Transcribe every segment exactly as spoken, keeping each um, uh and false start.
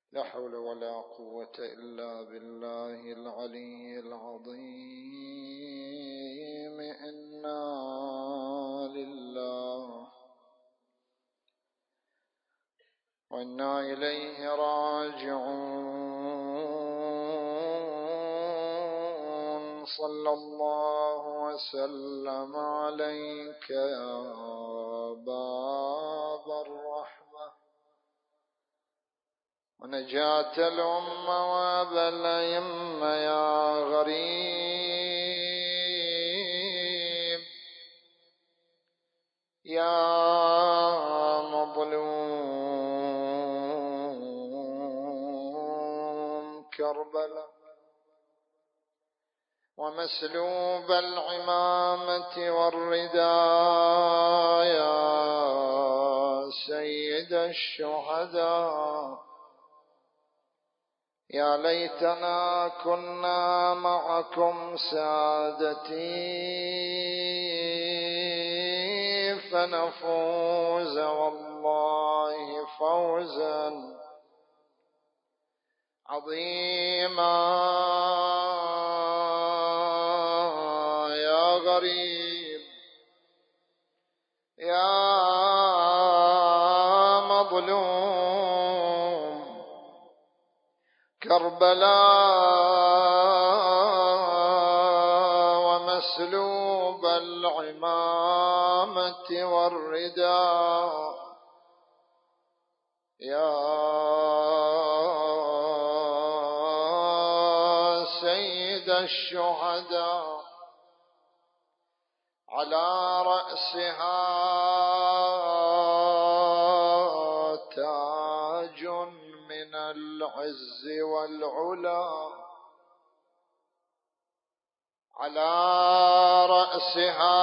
لا حول ولا قوة إلا بالله العلي العظيم. إنا لله وإنا إليه راجعون. صلى الله وسلم عليك يا باب الرحمة ونجاة الأمة وأبا الأئمة يا غريب يا مظلوم كربلاء ومسلوب العمامة والرداء يا سيد الشهداء. يا ليتنا كنا معكم سادتي فنفوز والله فوزا عظيما. يا غريب يا مظلوم كربلاء ومسلوب العمامة والرداء يا سيد الشهداء. على رأسها تاج من العز والعلا، على رأسها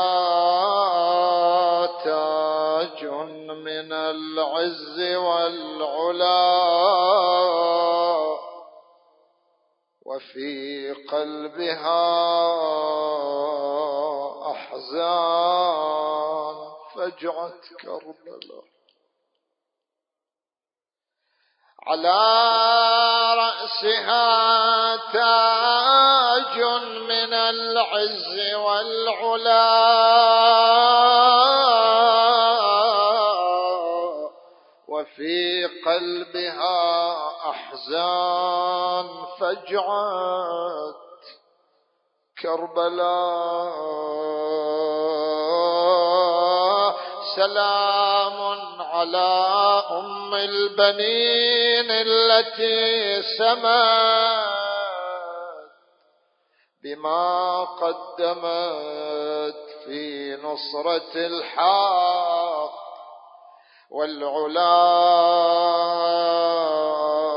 تاج من العز والعلا، وفي قلبها أحزان فجعت كربلاء. على رأسها تاج من العز والعلا، وفي قلبها أحزان فجعت كربلاء. سلام على أم البنين التي سمت بما قدمت في نصرة الحق والعلا.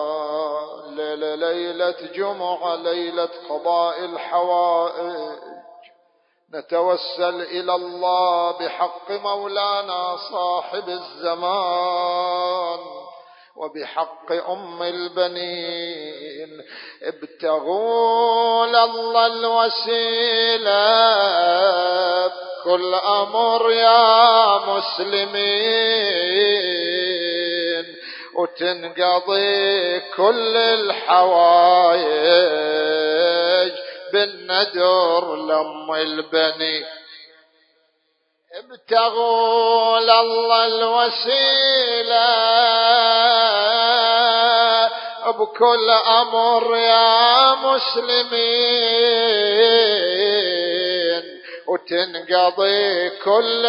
ليلة جمعة ليلة قضاء الحوائج نتوسل إلى الله بحق مولانا صاحب الزمان وبحق أم البنين. ابتغوا لله الوسيلة بكل أمر يا مسلمين، وتنقضي كل الحوايج بالندر لأم البني. ابتغوا لله الوسيلة بكل أمر يا مسلمين، وتنقضي كل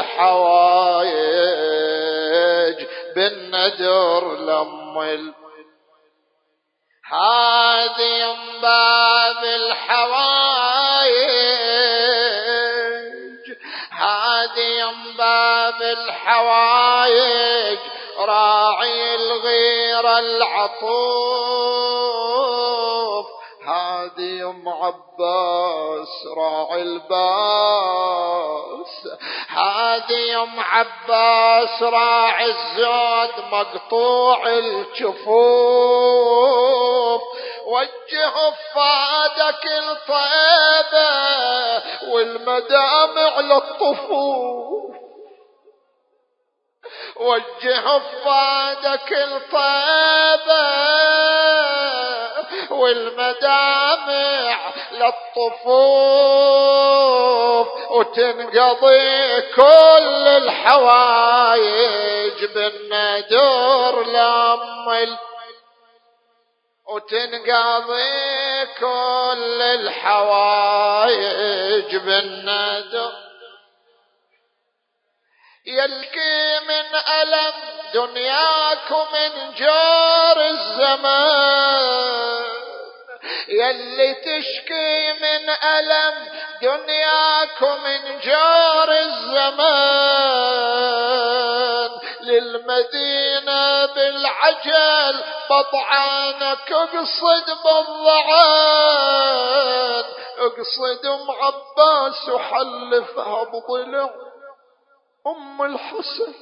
الحوايج بالندر لأم البني. هذه باب الحوايج، هذه باب الحوايج، راعي الغير العطوف. هادي ام عباس راعي الباس، هادي ام عباس راعي الزود مقطوع الجفوف. وجه فادك الطيبة والمدامع للطفوف، وجه فادك الطيبة والمدامع للطفوف، وتنقضي كل الحوايج بالندور لأم، وتنقضي كل الحوايج بالندور. يلقي من ألم دنياكم من جار الزمان، يلي تشكي من ألم دنياكم من جار الزمان، للمدينة بالعجل بضعانك اقصد بالضعان، اقصد ام عباس وحلفها بضلع ام الحسن.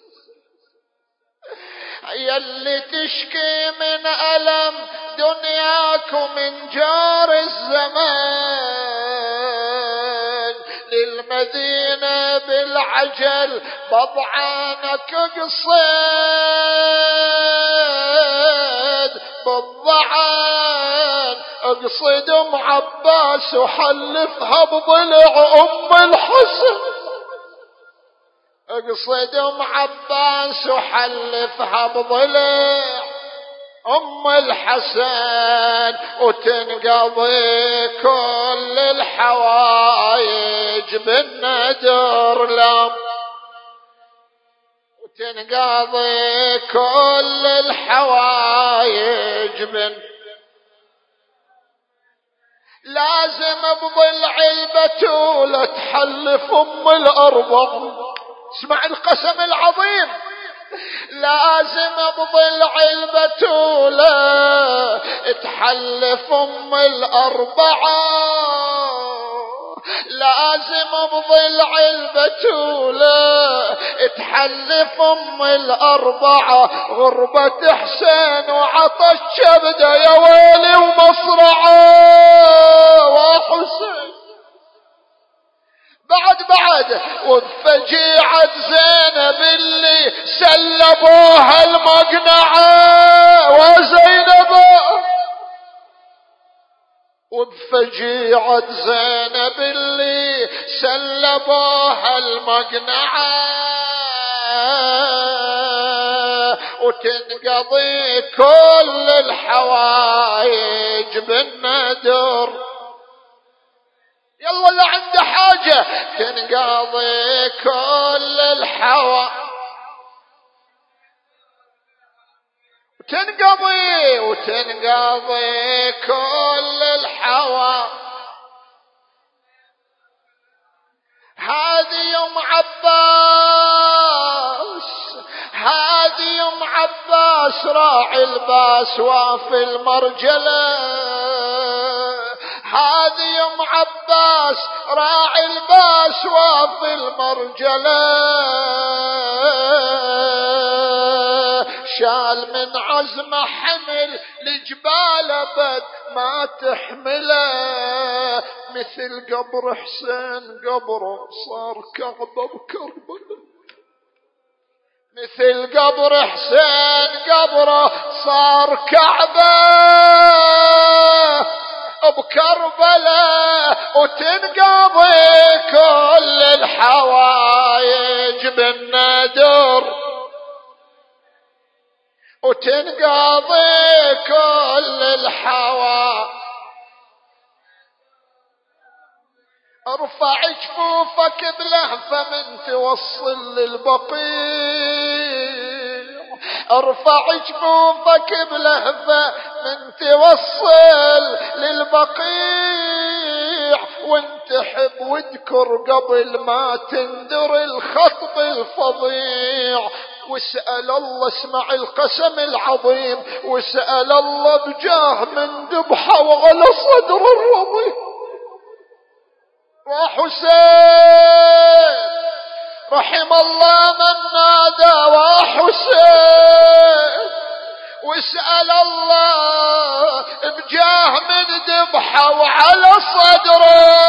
يلي تشكي من ألم دنياكم من جار الزمان، للمدينة بالعجل بضعانك اقصد بالضعان، اقصد ام عباس وحلفها بضلع ام الحسن، اقصد ام عباس وحلفها بضلع ام الحسن، وتنقضي كل الحوايج بالندر لم، وتنقضي كل الحوايج بالندر. لازم بضلع البتولة تحلف ام الاربع، اسمع القسم العظيم، لازم بضلع البتولة تحلف ام الاربعة، لازم بضلع البتولة تحلف ام الاربعة، غربة حسين وعطش كبده يا ويلي ومصرعه وحسين. بعد بعد وبفجيعة زينب اللي سلبوها المقنعة وزينب، وبفجيعة زينب اللي سلبوها المقنعة، وتنقضي كل الحوايج بالندر. يلا اللي عنده حاجة تنقضي كل الحوا، وتنقضي وتنقضي كل الحوا. هذه ام عباس، هذه ام عباس راعي الباس وفي المرجله، هذه ام عباس راعي الباس وفي المرجله، شال من عزمه حمل لجبال ابد ما تحمله، مثل قبر حسين قبره صار كعبه بكربلاء، مثل قبر حسين قبره صار كعبه بكربلاء، وتنقضي كل الحوايج بالندر، وتنقضي كل الحوايج. ارفع جفوفك بلهفة من توصل للبقيع، ارفع جفوفك بلهفة من توصل للبقيع، وانتحب واذكر قبل ما تندر الخطب الفظيع، واسأل الله، اسمع القسم العظيم، واسأل الله بجاه من ذبحه وعلى صدر الرضيع وحسين، رحم الله من نادى وحسين، واسأل الله بجاه من ذبحه وعلى صدره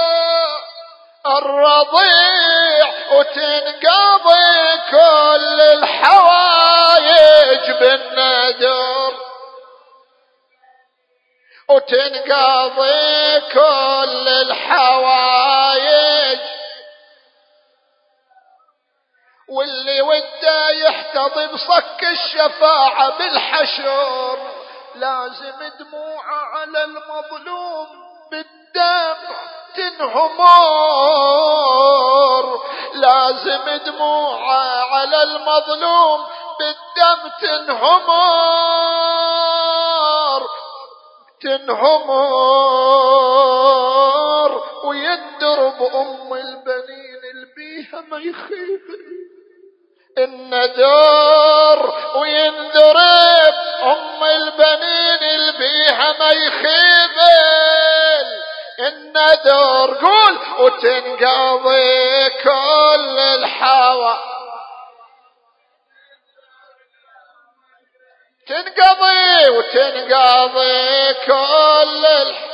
الرضيع، وتنقضي كل الحوايج بالندر. وتنقضي كل الحوايج، واللي وده يحتضي بصك الشفاعة بالحشر لازم دموعه على المظلوم بالدمع تنهمر، لازم دموعه على المظلوم بالدم تنهمر تنهمر، ويندرب أم البنين البيها ما يخيب الندر، وينذرب أم البنين البيها ما يخيب الندر. قول وتنقضي كل الحوا، تنقضي وتنقضي كل الحوا،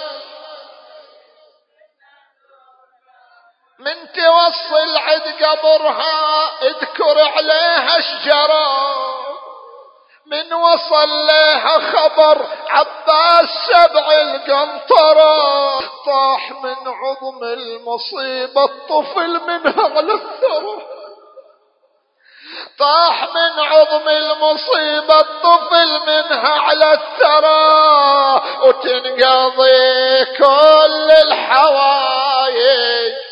من توصل عد قبرها اذكر عليها شجرة، من وصل لها خبر عباس سبع القنطرة، طاح من عظم المصيبة الطفل منها على الثرى، طاح من عظم المصيبة الطفل منها على الثرى، وتنقضي كل الحوايج،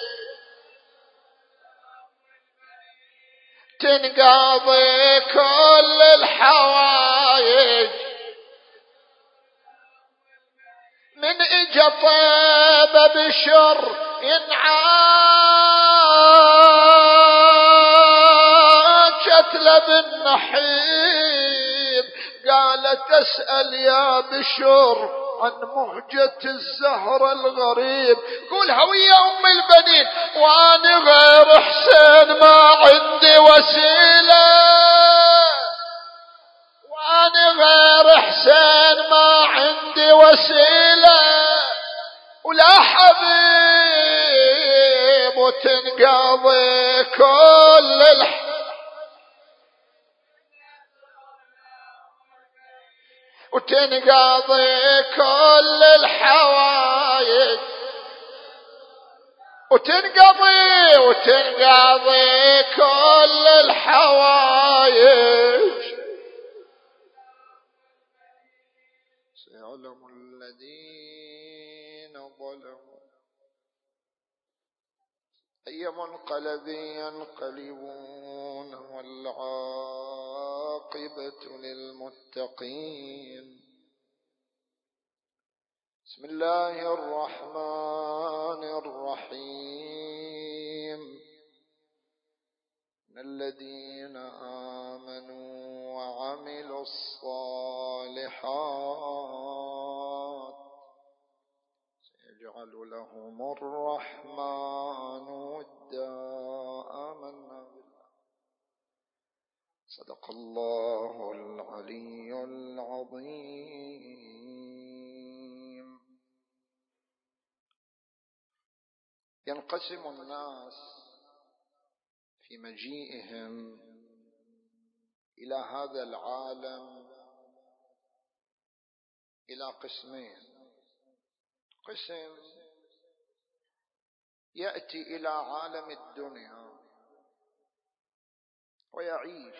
تنقضي كل الحوايج، من اجا طيبة بشر ينعاجت بالنحيب، قالت اسأل يا بشر عن مهجة الزهر الغريب. قول هوية أم البنين وأنا غير حسين ما عندي وسيلة، وأنا غير حسين ما عندي وسيلة ولا حبيب، وتنقضي كل الح وتنقضي كل الحوايج، وتنقضي وتنقضي كل الحوايج. سيعلم الذين ظلموا أي منقلب ينقلبون، والعاقبة للمتقين. بسم الله الرحمن الرحيم. إن الذين آمنوا وعملوا الصالحات سيجعل لهم الرحمن ودا. آمنا بالله. صدق الله العلي العظيم. ينقسم الناس في مجيئهم إلى هذا العالم إلى قسمين. قسم يأتي إلى عالم الدنيا ويعيش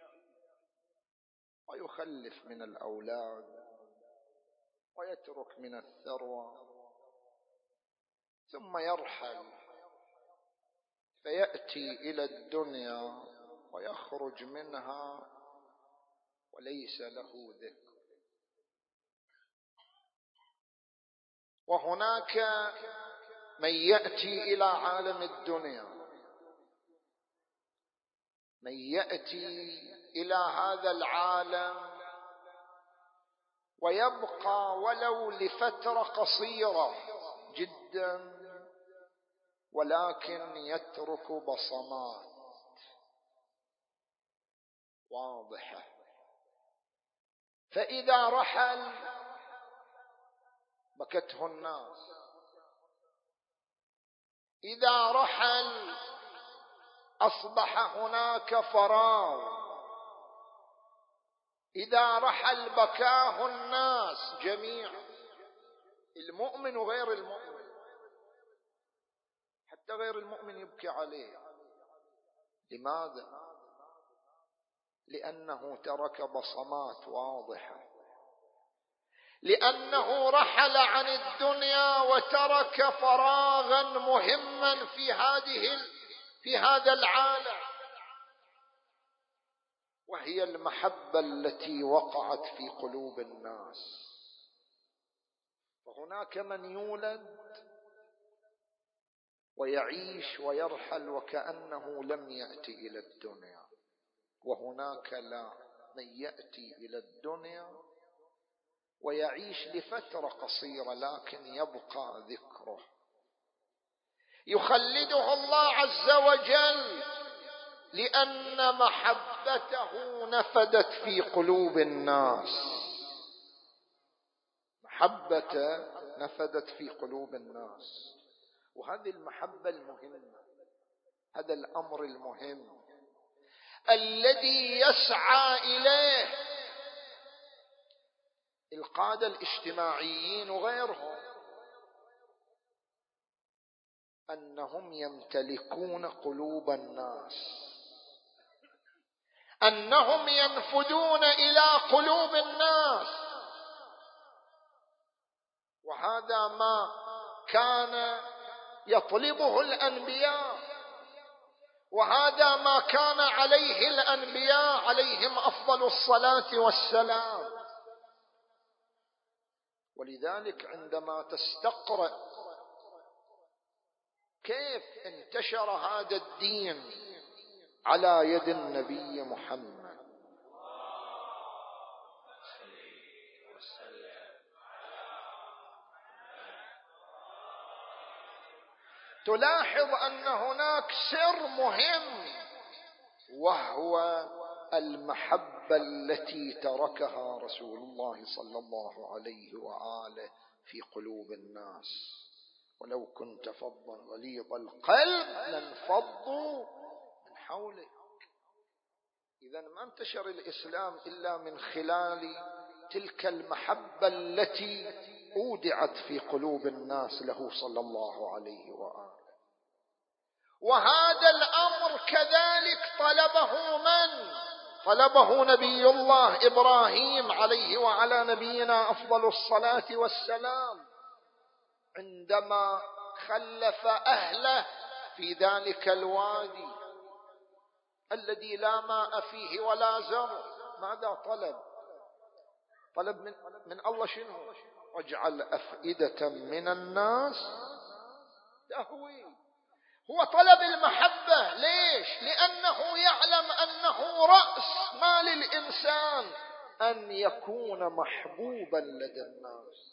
ويخلف من الأولاد ويترك من الثروة، ثم يرحل فيأتي إلى الدنيا ويخرج منها وليس له ذكر. وهناك من يأتي إلى عالم الدنيا، من يأتي إلى هذا العالم ويبقى ولو لفترة قصيرة جدا، ولكن يترك بصمات واضحة. فإذا رحل بكته الناس، إذا رحل أصبح هناك فراغ، إذا رحل بكاه الناس جميعا. المؤمن وغير المؤمن، حتى غير المؤمن يبكي عليه. لماذا؟ لأنه ترك بصمات واضحة، لأنه رحل عن الدنيا وترك فراغا مهما في هذه في هذا العالم، وهي المحبة التي وقعت في قلوب الناس. فهناك من يولد ويعيش ويرحل وكأنه لم يأتي إلى الدنيا، وهناك لا، من يأتي إلى الدنيا ويعيش لفترة قصيرة لكن يبقى ذكره، يخلده الله عز وجل، لأن محبته نفدت في قلوب الناس. محبته نفدت في قلوب الناس، وهذه المحبة المهمة، هذا الأمر المهم الذي يسعى إليه القادة الاجتماعيين وغيرهم، أنهم يمتلكون قلوب الناس، أنهم ينفذون إلى قلوب الناس. وهذا ما كان يطلبه الأنبياء، وهذا ما كان عليه الأنبياء عليهم أفضل الصلاة والسلام. ولذلك عندما تستقرأ كيف انتشر هذا الدين على يد النبي محمد، تلاحظ أن هناك سر مهم، وهو المحبة التي تركها رسول الله صلى الله عليه وآله في قلوب الناس. ولو كنت فظا غليظ القلب لانفضوا من حولك. إذا ما انتشر الإسلام إلا من خلال تلك المحبة التي أودعت في قلوب الناس له صلى الله عليه وآله. وهذا الأمر كذلك طلبه من؟ طلبه نبي الله إبراهيم عليه وعلى نبينا أفضل الصلاة والسلام، عندما خلف أهله في ذلك الوادي الذي لا ماء فيه ولا زرع. ماذا طلب؟ طلب من, من الله شنو؟ واجعل أفئدة من الناس تهوي. هو طلب المحبة. ليش؟ لأنه يعلم أنه رأس ما للإنسان أن يكون محبوبا لدى الناس.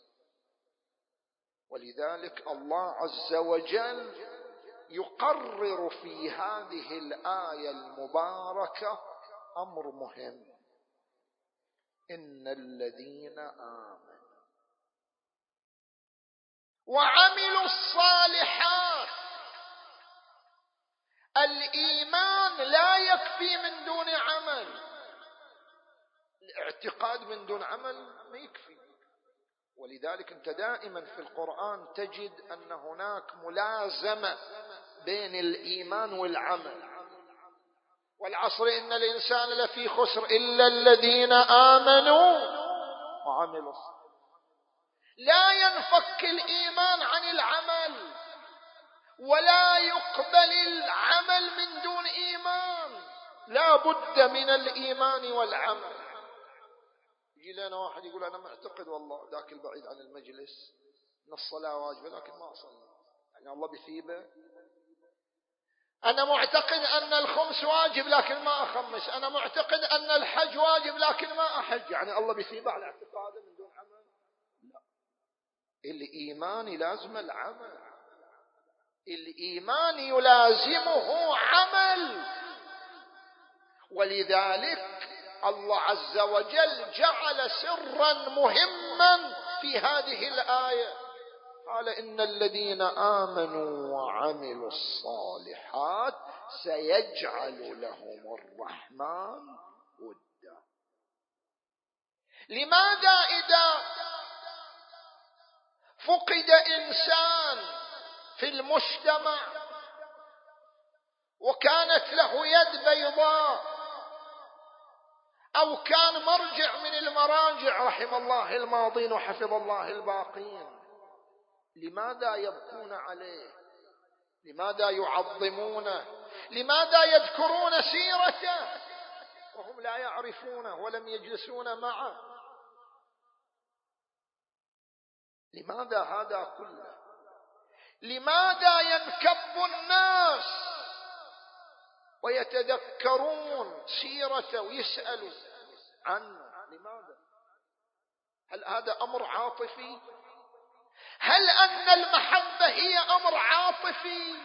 ولذلك الله عز وجل يقرر في هذه الآية المباركة أمر مهم: إن الذين آمنوا وعملوا الصالحات. الإيمان لا يكفي من دون عمل، الاعتقاد من دون عمل ما يكفي. ولذلك أنت دائما في القرآن تجد أن هناك ملازمة بين الإيمان والعمل. والعصر إن الإنسان لفي خسر إلا الذين آمنوا وعملوا الصالحات. لا ينفك الإيمان عن العمل، ولا يقبل العمل من دون إيمان، لا بد من الإيمان والعمل. يجي لنا واحد يقول أنا معتقد والله ذاك البعيد عن المجلس أن الصلاة واجبة لكن ما أصلي، يعني الله بيثيبه. أنا معتقد أن الخمس واجب لكن ما أخمس. أنا معتقد أن الحج واجب لكن ما أحج، يعني الله بيثيبه على اعتقاده من دون عمل؟ لا، الإيمان يلازم العمل، الإيمان يلازمه عمل. ولذلك الله عز وجل جعل سرا مهما في هذه الآية، قال إن الذين آمنوا وعملوا الصالحات سيجعل لهم الرحمن ودا. لماذا إذا فقد إنسان في المجتمع وكانت له يد بيضاء، أو كان مرجع من المراجع رحم الله الماضين وحفظ الله الباقين، لماذا يبكون عليه؟ لماذا يعظمونه؟ لماذا يذكرون سيرته وهم لا يعرفونه ولم يجلسون معه؟ لماذا هذا كله؟ لماذا ينكب الناس ويتذكرون سيرته ويسألوا عنه؟ لماذا؟ هل هذا أمر عاطفي؟ هل أن المحبة هي أمر عاطفي؟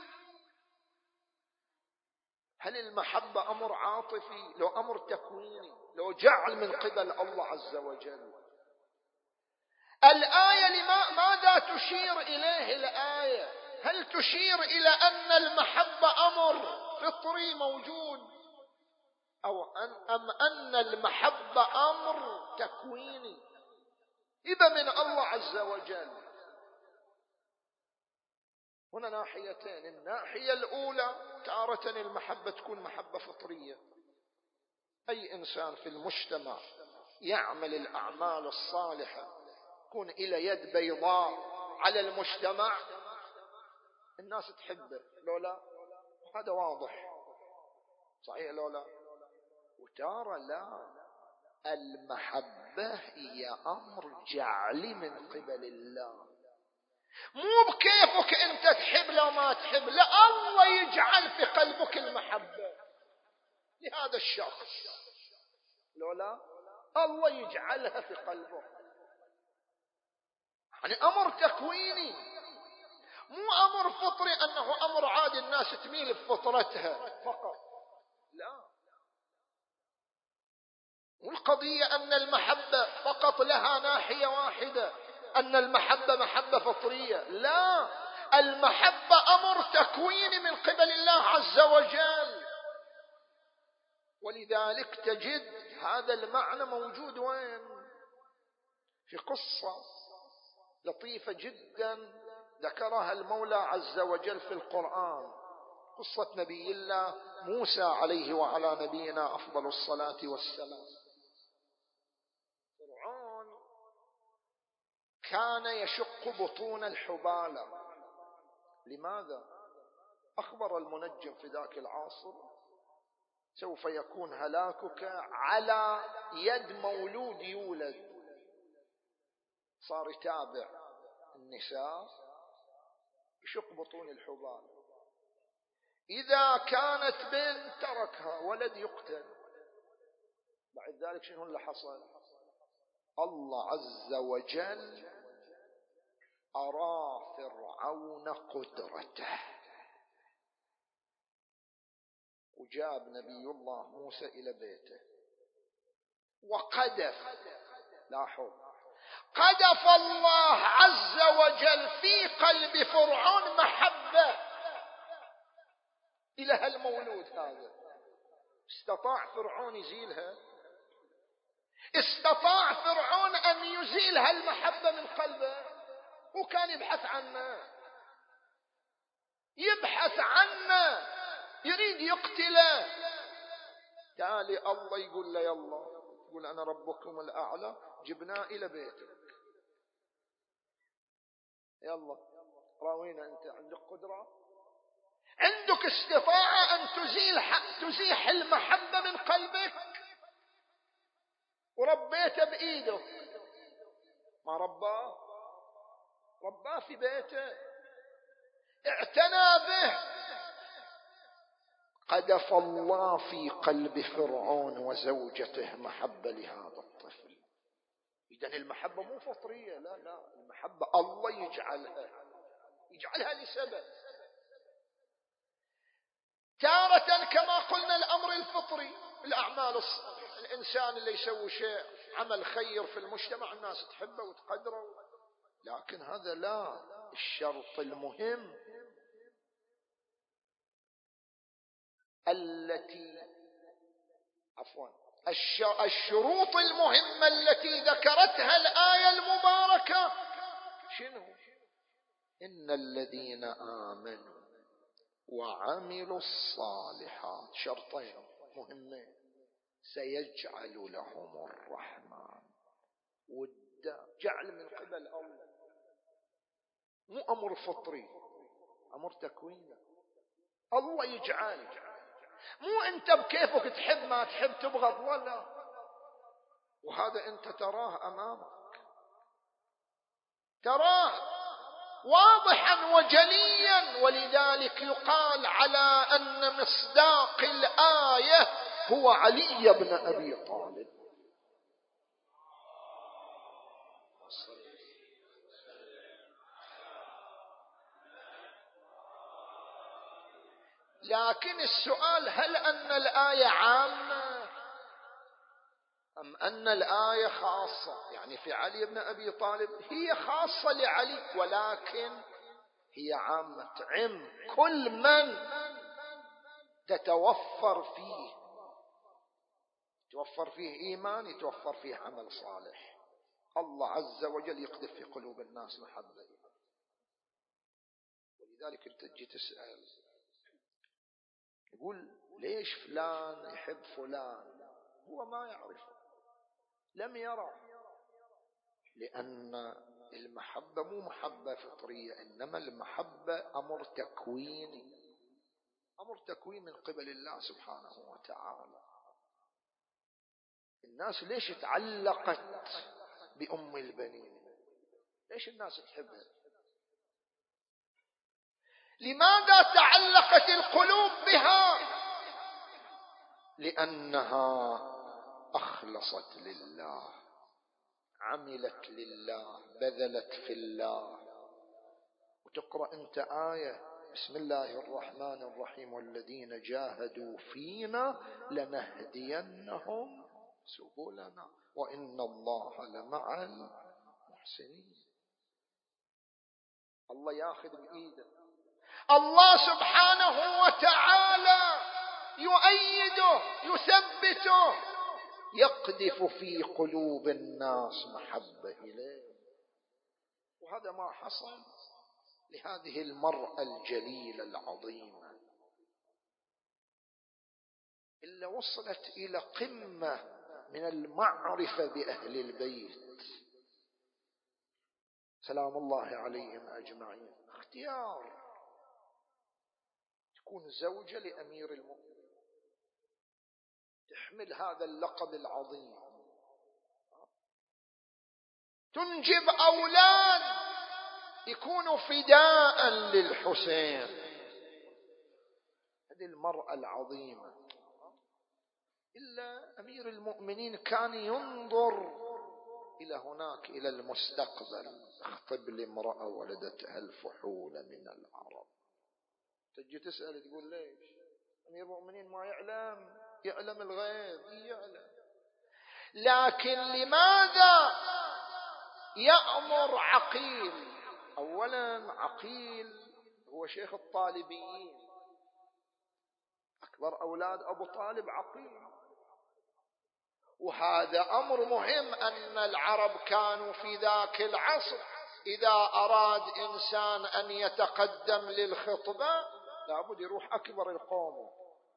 هل المحبة أمر عاطفي؟ لو أمر تكويني، لو جعل من قبل الله عز وجل. الآية لما ماذا تشير إليه الآية؟ هل تشير إلى أن المحبة أمر فطري موجود، أو أن أم أن المحبة أمر تكويني إذا من الله عز وجل؟ هنا ناحيتين. الناحية الأولى تارة المحبة تكون محبة فطرية، أي إنسان في المجتمع يعمل الأعمال الصالحة يكون إلى يد بيضاء على المجتمع الناس تحبه، لو لا هذا واضح صحيح، لو لا. وتارة لا، المحبة هي أمر جعلي من قبل الله، مو بكيفك أنت تحب لو ما تحب، لا، الله يجعل في قلبك المحبة لهذا الشخص، لو لا الله يجعلها في قلبك. يعني أمر تكويني مو أمر فطري أنه أمر عادي الناس تميل بفطرتها فقط، لا. والقضية أن المحبة فقط لها ناحية واحدة، أن المحبة محبة فطرية، لا، المحبة أمر تكويني من قبل الله عز وجل. ولذلك تجد هذا المعنى موجود وين؟ في قصة لطيفة جدا ذكرها المولى عز وجل في القرآن، قصة نبي الله موسى عليه وعلى نبينا أفضل الصلاة والسلام. فرعون كان يشق بطون الحبالة. لماذا؟ أخبر المنجم في ذاك العصر سوف يكون هلاكك على يد مولود يولد. صار يتابع النساء يشق بطون الحبالة، إذا كانت بنت تركها، ولد يقتل. بعد ذلك شنو اللي حصل؟ الله عز وجل أرى فرعون قدرته، وجاب نبي الله موسى إلى بيته وقذف، لاحظ، قذف الله عز وجل في قلب فرعون محبة إلى هالمولود هذا. استطاع فرعون يزيلها؟ استطاع فرعون أن يزيل هالمحبة من قلبه؟ وكان يبحث عنه، يبحث عنه، يريد يقتله. تالي الله يقول له يلا، يقول أنا ربكم الأعلى، جبناه إلى بيتك، يلا راوينا أنت عندك قدرة، عندك استطاعة أن تزيل تزيح المحبة من قلبك، وربيته بإيدك. ما رباه؟ رباه في بيته، اعتنى به. قذف الله في قلب فرعون وزوجته محبة لهذا الطفل. إذن المحبة مو فطرية، لا لا، المحبة الله يجعلها، يجعلها لسبب. تارة كما قلنا الأمر الفطري، الأعمال الصالحة، الإنسان اللي يسوي شيء عمل خير في المجتمع الناس تحبه وتقدره، لكن هذا لا. الشرط المهم التي عفوا الشروط المهمة التي ذكرتها الآية المباركة شنو؟ إن الذين آمنوا وعملوا الصالحات، شرطين مهمين، سيجعل لهم الرحمن ودا. جعل من قبل الله، مو أمر فطري، أمر تكويني. الله يجعل، مو أنت بكيفك تحب ما تحب تبغض، ولا. وهذا أنت تراه أمامك، تراه واضحا وجليا. ولذلك يقال على أن مصداق الآية هو علي بن أبي طالب. لكن السؤال، هل أن الآية عامة أم أن الآية خاصة؟ يعني في علي بن أبي طالب هي خاصة لعلي، ولكن هي عامة، عم كل من تتوفر فيه، يتوفر فيه إيمان، يتوفر فيه عمل صالح، الله عز وجل يقذف في قلوب الناس محبة. ولذلك انت تجي تسأل، يقول ليش فلان يحب فلان؟ هو ما يعرفه، لم يرى، لأن المحبة مو محبة فطرية، إنما المحبة أمر تكويني، أمر تكوين من قبل الله سبحانه وتعالى. الناس ليش تعلقت بأم البنين؟ ليش الناس تحبها؟ لماذا تعلقت القلوب بها؟ لأنها أخلصت لله، عملت لله، بذلت في الله. وتقرأ أنت آية بسم الله الرحمن الرحيم والذين جاهدوا فينا لنهدينهم سبلنا وإن الله لمع المحسنين. الله ياخذ بإيده، الله سبحانه وتعالى يؤيده، يثبته، يقذف في قلوب الناس محبة إليه. وهذا ما حصل لهذه المرأة الجليلة العظيمة، إلا وصلت إلى قمة من المعرفة بأهل البيت سلام الله عليهم أجمعين. اختيار تكون زوجة لأمير المؤمنين، تحمل هذا اللقب العظيم، تنجب أولاد يكونوا فداء للحسين. هذه المرأة العظيمة. إلا أمير المؤمنين كان ينظر إلى هناك، إلى المستقبل. اخطب لي امرأة ولدتها الفحول من العرب. تجي تسأل تقول ليش؟ أمير المؤمنين ما يعلم؟ يعلم الغيب، يعلم. لكن لماذا يأمر عقيل؟ أولا عقيل هو شيخ الطالبيين، أكبر أولاد أبو طالب عقيل. وهذا أمر مهم، أن العرب كانوا في ذاك العصر إذا أراد إنسان أن يتقدم للخطبة لابد يروح أكبر القوم.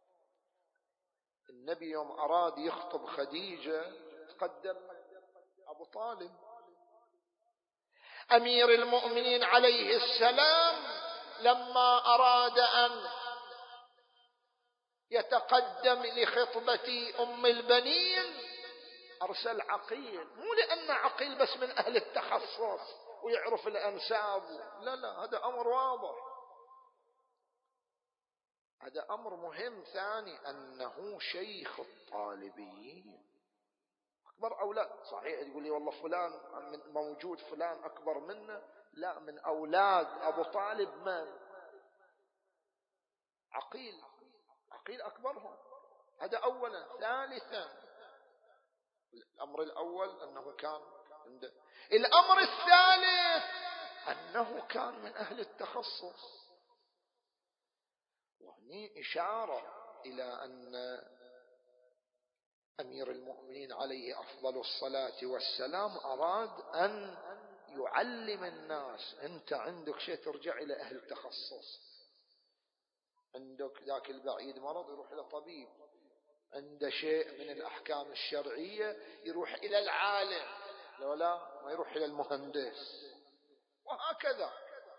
النبي يوم أراد يخطب خديجة تقدم أبو طالب. أمير المؤمنين عليه السلام لما أراد أن يتقدم لخطبة أم البنين أرسل عقيل، مو لأن عقيل بس من أهل التخصص ويعرف الأنساب، لا لا، هذا أمر واضح، هذا أمر مهم. ثاني أنه شيخ الطالبيين، أكبر أولاد. صحيح تقول لي والله فلان موجود، فلان أكبر منه، لا، من أولاد أبو طالب من؟ عقيل، عقيل أكبرهم. هذا أولا. ثالثا الأمر الأول أنه كان عنده. الأمر الثالث أنه كان من أهل التخصص. وهني إشارة إلى أن أمير المؤمنين عليه أفضل الصلاة والسلام أراد أن يعلم الناس. أنت عندك شيء ترجع إلى أهل تخصص، عندك ذاك البعيد مرض يروح إلى طبيب، عنده شيء من الأحكام الشرعية يروح إلى العالم، لو لا ما يروح إلى المهندس، وهكذا.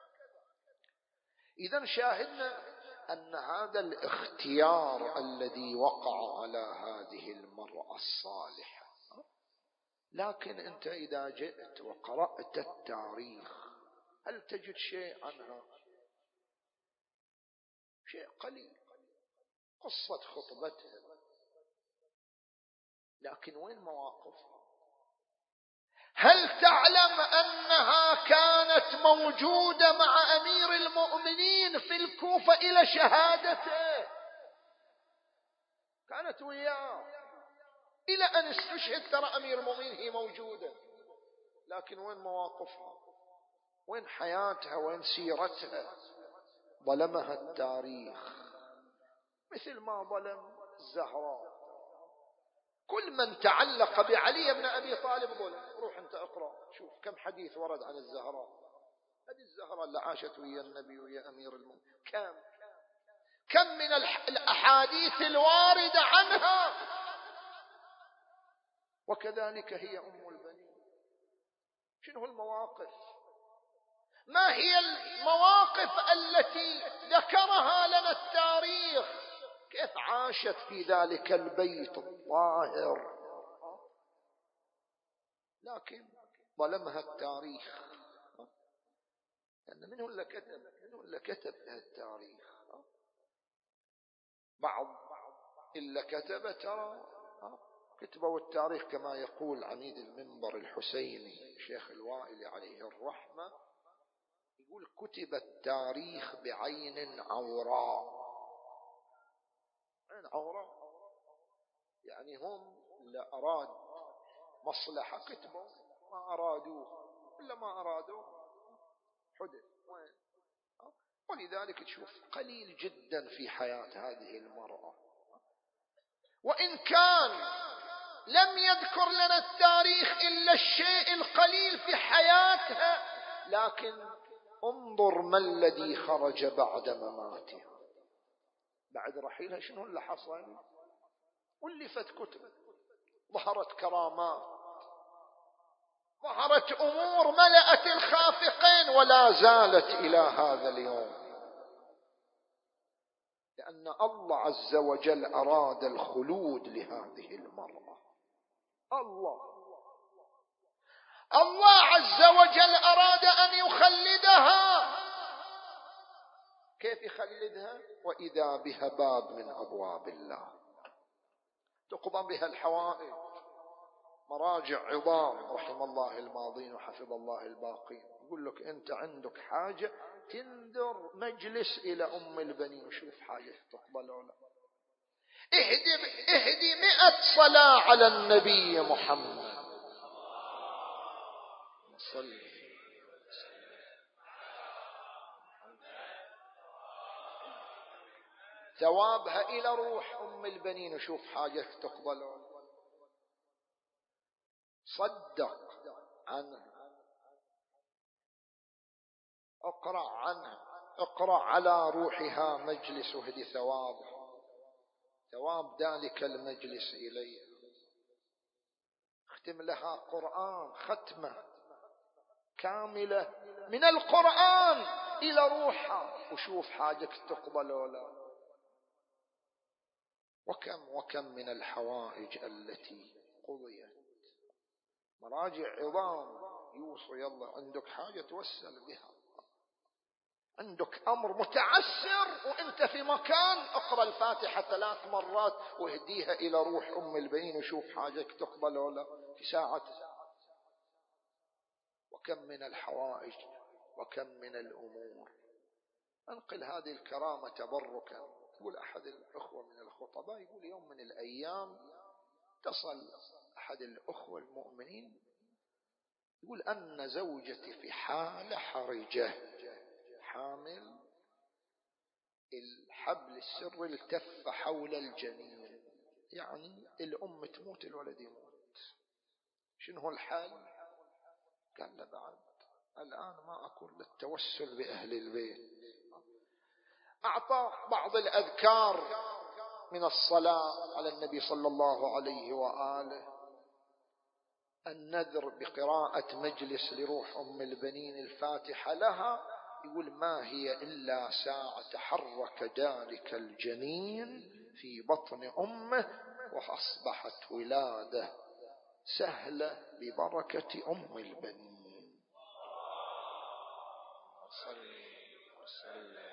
إذن شاهدنا أن هذا الاختيار الذي وقع على هذه المرأة الصالحة. لكن أنت إذا جئت وقرأت التاريخ هل تجد شيء عنها؟ شيء قليل، قصة خطبتها، لكن وين مواقفها؟ هل تعلم أنها كانت موجودة مع أمير المؤمنين في الكوفة إلى شهادته؟ كانت وياه إلى أن استشهد، ترى أمير المؤمنين هي موجودة، لكن وين مواقفها؟ وين حياتها؟ وين سيرتها؟ ظلمها التاريخ مثل ما ظلم الزهراء. كل من تعلق بعلي بن أبي طالب ظلم. روح أنت اقرأ شوف كم حديث ورد عن الزهراء. هذه الزهراء اللي عاشت ويا النبي ويا أمير المؤمنين، كم كم من الأحاديث الواردة عنها. وكذلك هي أم البنين. شنو المواقف؟ ما هي المواقف التي ذكرها لنا التاريخ؟ كيف عاشت في ذلك البيت الطاهر؟ لكن ظلمها التاريخ. لأن منه اللي كتب منه اللي كتب التاريخ. بعض إلا كتب ترى كتبوا التاريخ كما يقول عميد المنبر الحسيني شيخ الوائل عليه الرحمة، يقول كتب التاريخ بعين عوراء. عين عوراء يعني هم اللي أراد مصلحة كتبوا، ما أرادوه إلا ما أرادوه حدث. وين؟ ولذلك تشوف قليل جدا في حياة هذه المرأة. وإن كان لم يذكر لنا التاريخ إلا الشيء القليل في حياتها، لكن انظر ما الذي خرج بعد مماتها، بعد رحيلها شنو اللي حصل. ألفت كتب، ظهرت كرامات، ظهرت أمور ملأت الخافقين ولا زالت إلى هذا اليوم. لأن الله عز وجل أراد الخلود لهذه المرأة. الله الله عز وجل أراد أن يخلدها. كيف يخلدها؟ وإذا بها باب من أبواب الله تقضى بها الحوائج. مراجع عظام رحم الله الماضين وحفظ الله الباقين يقول لك أنت عندك حاجة تنذر مجلس إلى أم البنين وشوف حاجة تقبل ولا. اهدي اهدي مئة صلاة على النبي محمد صلى. ثوابها إلى روح أم البنين وشوف حاجة تقبل ولا. صدق عنها، اقرأ عنها، اقرأ على روحها مجلس وهدي ثوابها، ثواب ذلك المجلس إليه. اختم لها قرآن ختمة كاملة من القرآن إلى روحها وشوف حاجك تقبل ولا. وكم وكم من الحوائج التي قضيت. مراجع عظام يوصوا يلا عندك حاجة توسل بها، عندك أمر متعسر وانت في مكان، اقرأ الفاتحة ثلاث مرات واهديها إلى روح أم البنين وشوف حاجك تقبل ولا في ساعة. وكم من الحوائج وكم من الأمور. أنقل هذه الكرامة تبركا. يقول أحد الأخوة من الخطباء، يقول يوم من الأيام اتصل أحد الأخوة المؤمنين يقول أن زوجتي في حالة حرجة، حامل، الحبل السري التف حول الجنين، يعني الأم تموت الولد يموت. شنو الحال؟ قال له بعد الآن ما أقول للتوسل بأهل البيت. أعطى بعض الأذكار من الصلاة على النبي صلى الله عليه وآله. النذر بقراءة مجلس لروح أم البنين الفاتحة لها، يقول ما هي إلا ساعة تحرك ذلك الجنين في بطن أمه وأصبحت ولادة سهلة ببركة أم البنين. صلي وسلم.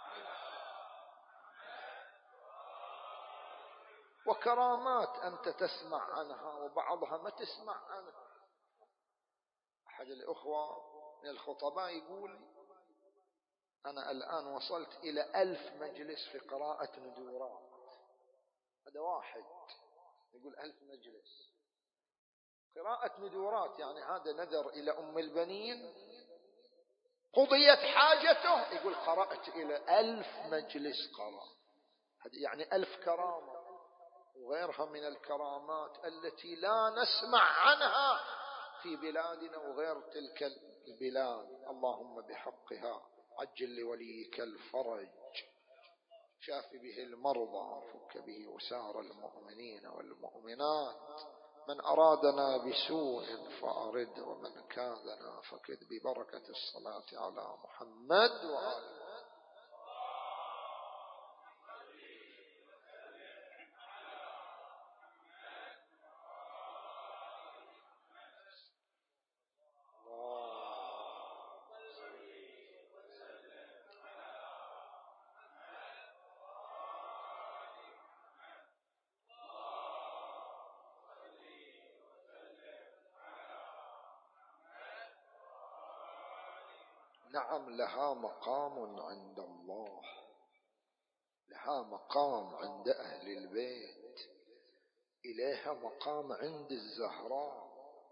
وكرامات أنت تسمع عنها وبعضها ما تسمع عنها. أحد الأخوة من الخطباء يقول أنا الآن وصلت إلى ألف مجلس في قراءة ندورات. هذا واحد يقول ألف مجلس قراءة ندورات، يعني هذا نذر إلى أم البنين قضيت حاجته، يقول قرأت إلى ألف مجلس قراءة. هذه يعني ألف كرامة وغيرها من الكرامات التي لا نسمع عنها في بلادنا وغير تلك البلاد. اللهم بحقها عجل لوليك الفرج، شاف به المرضى، فك به وسار المؤمنين والمؤمنات. من أرادنا بسوء فأرد، ومن كادنا فكد، ببركة الصلاة على محمد وآله. نعم لها مقام عند الله، لها مقام عند أهل البيت، إليها مقام عند الزهراء،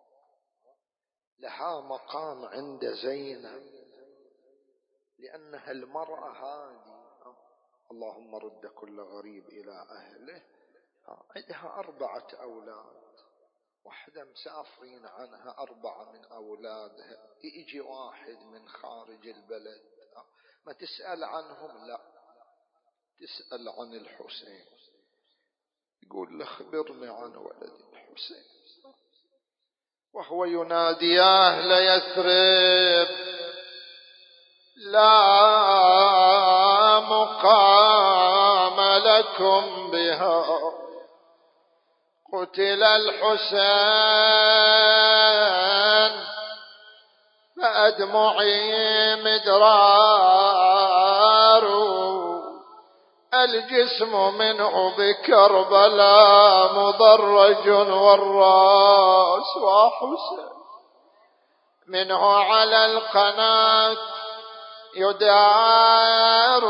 لها مقام عند زينب، لأنها المرأة هذه اللهم رد كل غريب إلى أهله. عندها أربعة أولاد، واحدة مسافرين عنها أربعة من أولادها، يجي واحد من خارج البلد ما تسأل عنهم، لا تسأل عن الحسين، يقول له خبرني عن ولد الحسين، وهو ينادي يا أهل يثرب لا مقام لكم بها، قتل الحسين فأدمعي مدرار، الجسم منه بكربلاء مضرج والراس وحسين منه على القناة يدار،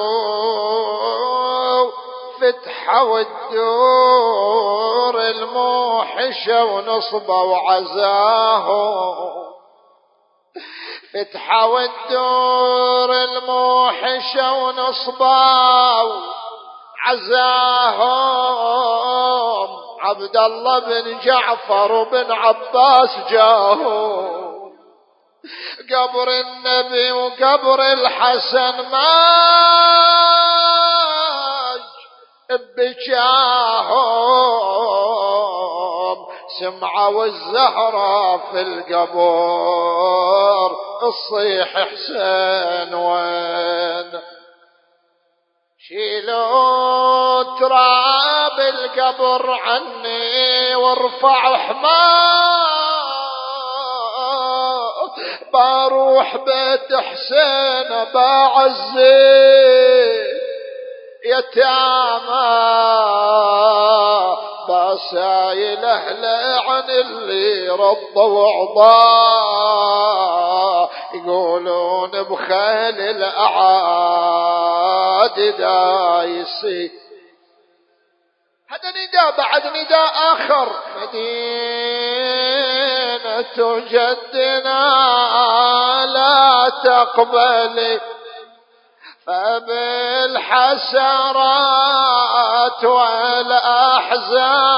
فتحة والدور الموحشة ونصبة وعزاهم، فتحة والدور الموحشة ونصبة وعزاهم، عبد الله بن جعفر وبن عباس جاهم، قبر النبي وقبر الحسن ماج بجاهم، سمعوا الزهرة في القبر الصيح حسين وين، شيلوا تراب القبر عني وارفعوا حماه، بروح بيت حسين بعزي يتامى، بسايل اهله عن اللي رضوا وعضاه، يقولون بخيل الاعاد دايسي. هذا نداء بعد نداء آخر، مدينة جدنا لا تقبلي فبالحسرات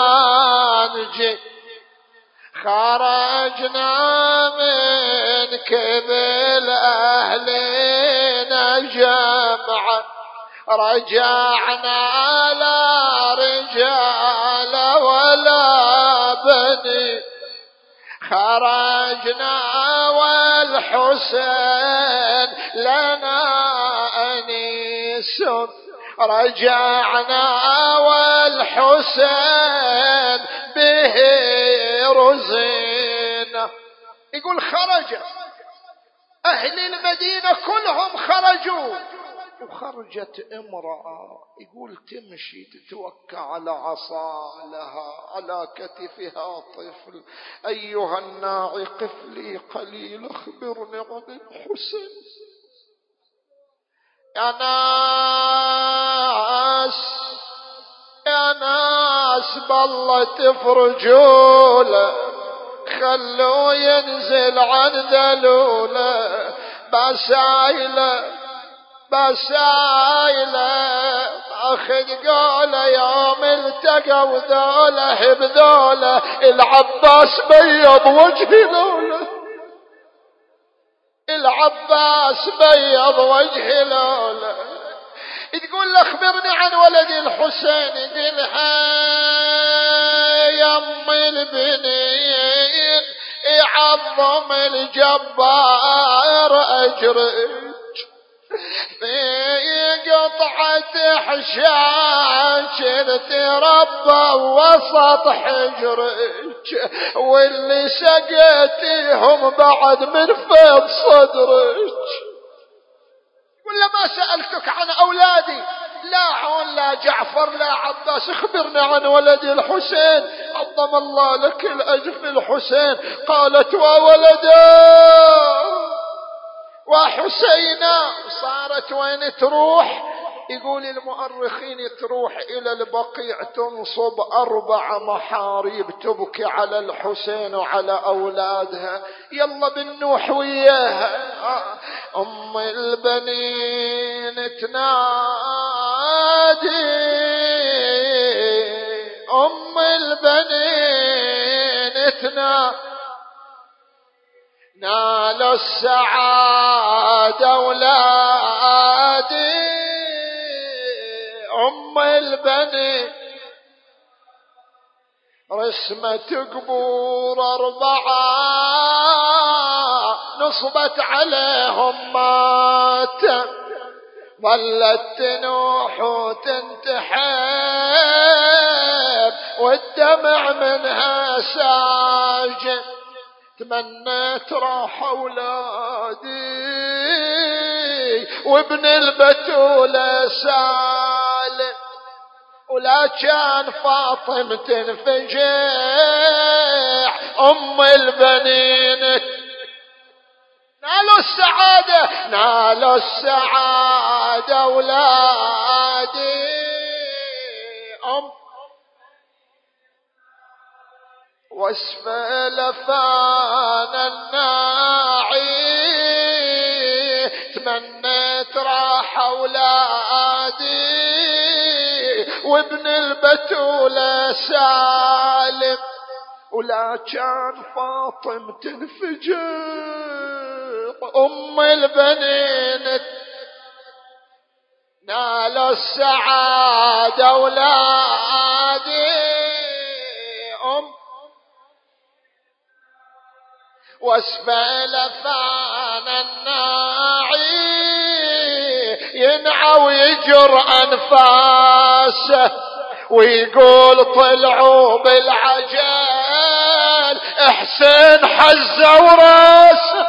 والأحزان جي، خرجنا منك ركب أهلنا جمعا رجعنا لا رجال ولا بني خرجنا والحسين لنا أنيس رجعنا والحسين به رزينا. يقول خرج أهل المدينة كلهم خرجوا وخرجت امرأة يقول تمشي تتوكى على عصا لها على كتفها طفل. أيها الناعي قف لي قليل أخبرني عن الحسين. يا ناس يا ناس بالله تفرجوا له خلوا ينزل عن ذلوله بسايله بسايله اخذ قوله يوم التقوا ذوله بذوله العباس بيض وجه لوله العباس بيض وجه لوله. تقول له اخبرني عن ولد الحسين يقولها يم البنين يعظم الجبار أجرك في قطعة حشاش تربى وسط حجرك واللي سقيتيهم بعد من فيض صدرك. ولا ما سألتك عن أولادي لا عون لا جعفر لا عباس اخبرنا عن ولد الحسين عظم الله لك الأجر في الحسين. قالت وولدا وحسينا. صارت وين تروح؟ يقول المؤرخين تروح إلى البقيع تنصب أربع محاريب تبكي على الحسين وعلى أولادها. يلا بالنوح وياها أم البنين تنادي أم البنين تنادي نالوا السعادة أولادي أم البني رسمة قبور أربعة نصبت عليهم مات ظلت تنوح وتنتحب والدمع منها ساجن. تمنيت راح أولادي وابن البتولة سالم ولا كان فاطمة تنفجع أم البنين. نالوا السعادة نالوا السعادة أولادي أم واسفل فان الناعي تمنيت راح أولادي وابن البتولة سالم ولا كان فاطم تنفجر أم البنين. نالوا السعادة أولادي أم واسفل فان الناعي ينعى ويجر أنفاسه ويقول طلعوا بالعجل حسين حزة وراسه.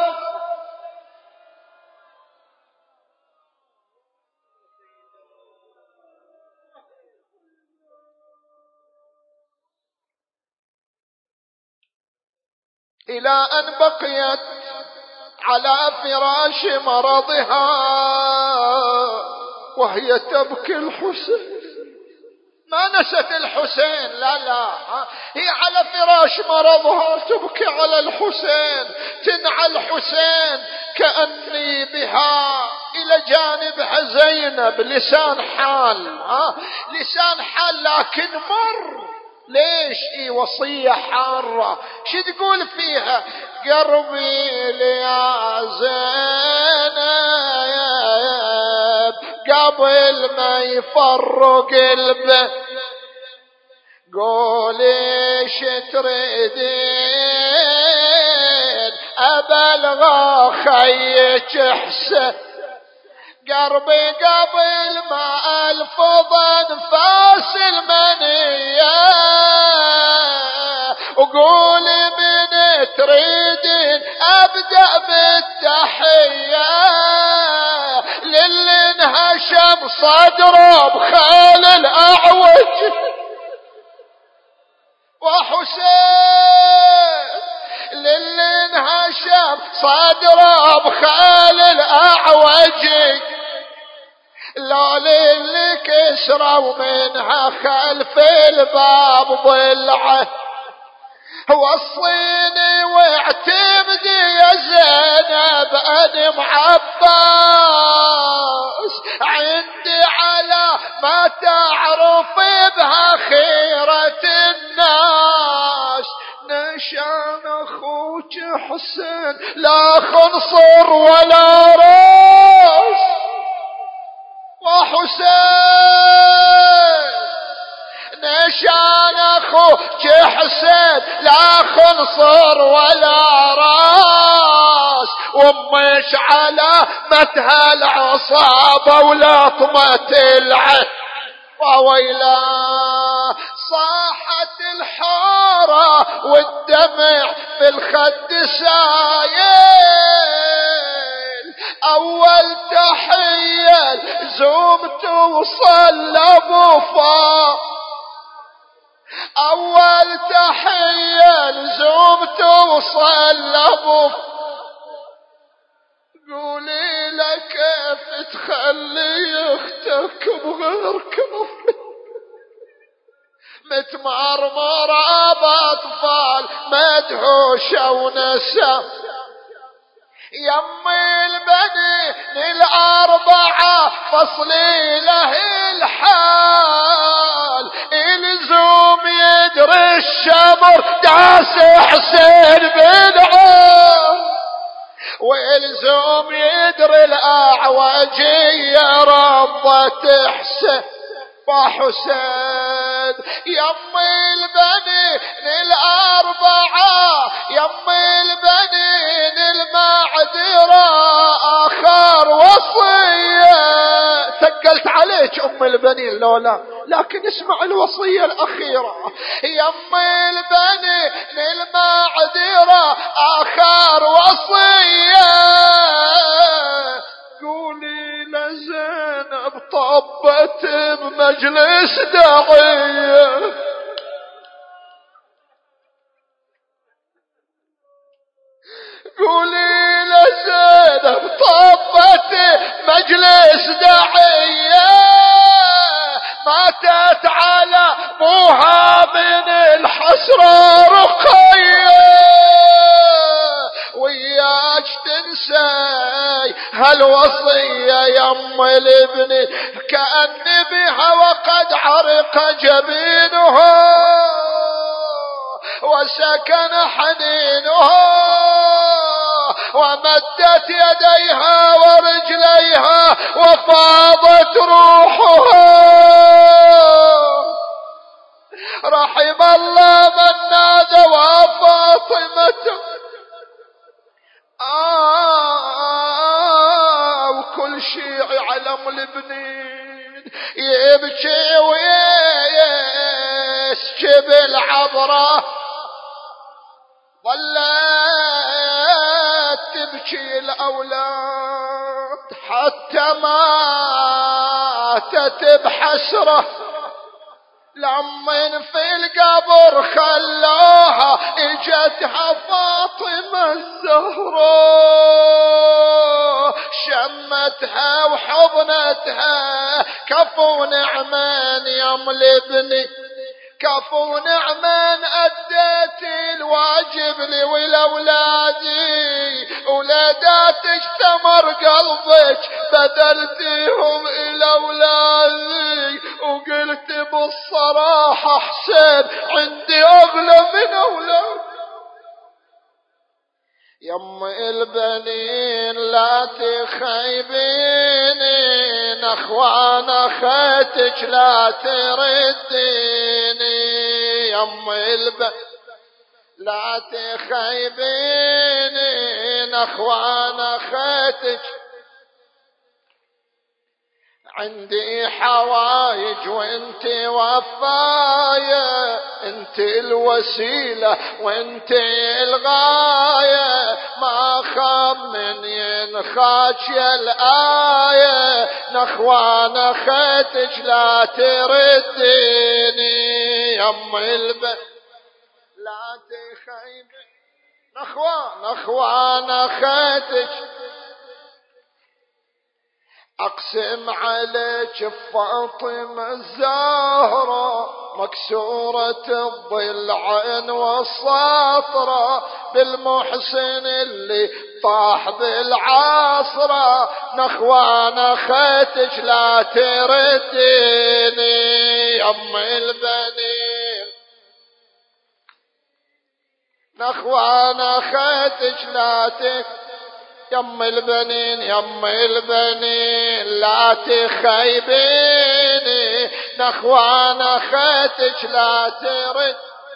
إلى أن بقيت على فراش مرضها وهي تبكي الحسين. ما نست الحسين لا لا هي على فراش مرضها تبكي على الحسين تنعى الحسين كأني بها إلى جانبها زينب لسان حال ها لسان حال لكن مر. ليش اي وصية حارة شو تقول فيها؟ قربي لي يا زينب قبل ما يفرق قلبه قولي شتريدين أبلغ خيك حسن قربي قبل ما ألفظ أنفاس المنية وقولي من تريدين أبدأ بالتحية للي انهشم صدره بخيل الأعوج وحسين للي انهشم صدره بخيل الأعوج لو للي كسروا منها خلف الباب ضلعه وصيني واعتمدي يا زينب أنا معباس عندي على ما تعرف بها خيرة الناس نشان أخوك حسين لا خنصر ولا راس وحسين نشان أخوك حسين لا خنصر ولا راس ومش على متها العصابة ولطمة العين وويلا صاحت الحارة والدمع في الخد سايل أول تحية زومت وصل لأبو فاضل أول تحية لزومت وصل لأبو قولي لك كيف تخلي اختك بغير كفر متمرمرة بأطفال مدهوشة ونسا يمي البنين الأربعة فصلي له الحال الزوم يدري الشمر داس حسين بدعه والزوم يدري الأعوجية ربة حسين وحسين يمي البنين الأربعة يمي البنين المعذرة آخر وصية ثقلت عليك أم البنين لولا لكن اسمع الوصية الأخيرة يمي البنين المعذرة آخر وصية قولي لزينب طبت بمجلس داعية قولي لزينب طبت مجلس داعية ماتت على ابوها من الحسرة رقية وياك تنسي هالوصية يم الابن كأن بها وقد عرق جبينها وسكن حنينها ومدت يديها ورجليها وفاضت روحها رحم الله من نادى وفاطمة آه وكل شيء علم البنين يبكي ويسكب العبرة ظلت تبكي الأولاد حتى ماتت بحسرة لمن في القبر خلوها اجتها فاطمة الزهراء شمتها وحضنتها كفو نعمان يم لابني كفو نعمان أديت الواجب لي ولأولادي ولاداتك ثمر قلبك بدلتيهم إلى أولادي وقلت بالصراحة حسين عندي أغلى من أولادي يم البنين لا تخيبيني، نخوان اخيتك لا ترديني. يم البنين لا تخيبيني، نخوان اخيتك عندي حوايج وانت وفاية، انت الوسيلة وانت الغاية، ما خاب من ينخاش يا الآية، نخوان اخيتك لا ترديني. يم البنين لا تخيب نخوان نخوان اخيتك، اقسم عليك بفاطمة الزهرة، مكسورة الضلعين والسطرة، بالمحسن اللي طاح بالعصرة، نخوان اخيتك لا ترديني. يم البنين نخوان اخيتك لا ترديني. يم البنين يم البنين لا تخيبيني، نخوان اخيتك لا ترد.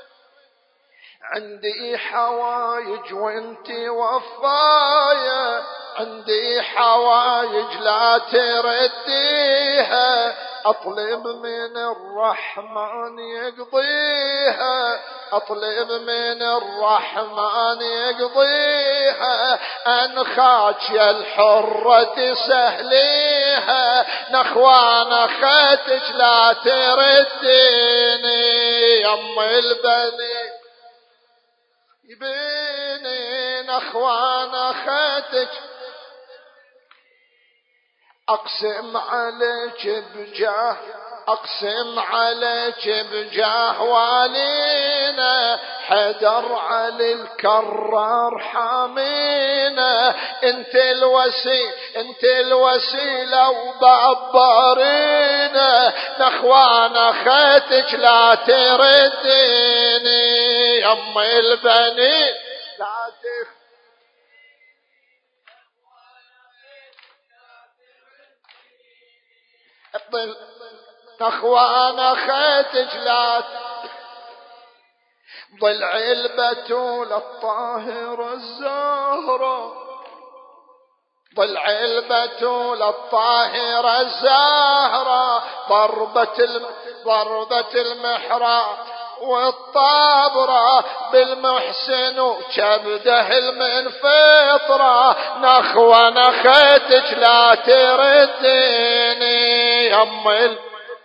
عندي حوايج وانتي وفاية، عندي حوايج لا ترديها، اطلب من الرحمن يقضيها، اطلب من الرحمن يقضيها، انخاك يا الحرة تسهليها، نخوان اخيتك لا ترديني. يم البنين يبيني، نخوان اخيتك اقسم عليك بجاه، اقسم عليك بجاه والينا، حيدر علي الكرار حامينا، انت الوسيل انت الوسيلة وبعبرينا، نخوان اخيتك لا ترديني. يم البنين لا تخ نخوان اخيتك لا ضلع البتول الطاهرة الزهرة، ضلع البتول الطاهرة الزهرة، ضربة ضربة المحراب والطابرة، بالمحسن وكبده المنفطرة، نخوان اخيتك لا ترديني. يم ال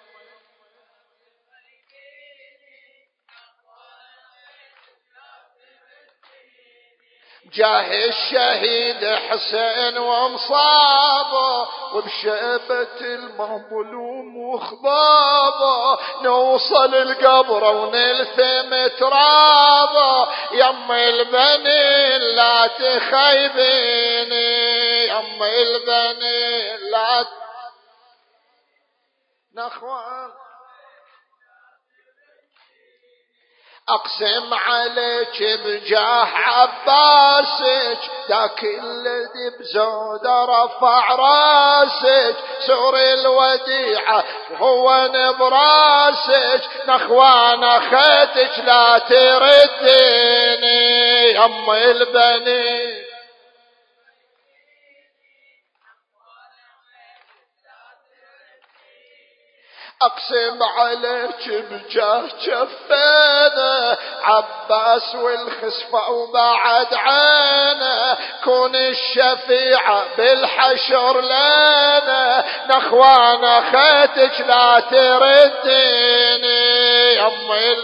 جاه الشهيد حسين ومصابه، وبشيبة المظلوم وخضابه، نوصل القبر ونلثم ترابه. يم البنين لا تخيبيني، يم البنين لا نخوان اقسم عليك بجاه عباسك، ذاك الذي بزوده رفع راسك، سور الوديعة وهو نبراسك، نخوان اخيتك لا ترديني. يم البنين اقسم عليك بجاه جفينه، عباس والخسفة وبعد عينه، كون الشفيعة بالحشر لنا، نخوان اخيتك لا ترديني. يم ال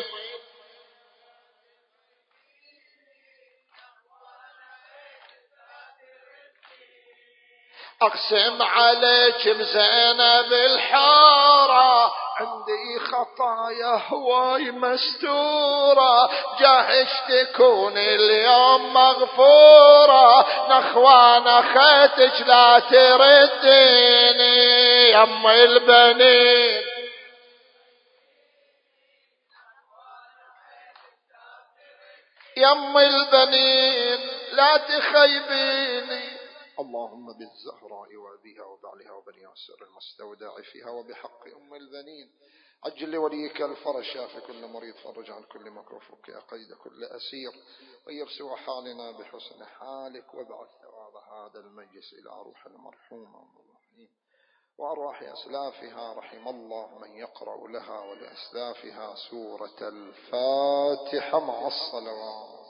اقسم عليك بزينب الحارة، عندي خطايا هواي مستورة، جاهش تكون اليوم مغفورة، نخوان اخيتك لا ترديني. يم البنين يم البنين لا تخيبيني. اللهم بالزهراء وأبيها وبعلها وبنيها والسر المستودع فيها وبحق أم البنين عجل لوليك الفرج، شاف كل مريض، فرج عن كل مكروه، فك قيد كل أسير، غير سوى حالنا بحسن حالك، وابعث ثواب هذا المجلس إلى روح المرحومة وأرواح أسلافها، رحم الله من يقرأ لها ولأسلافها سورة الفاتحة مع الصلوات.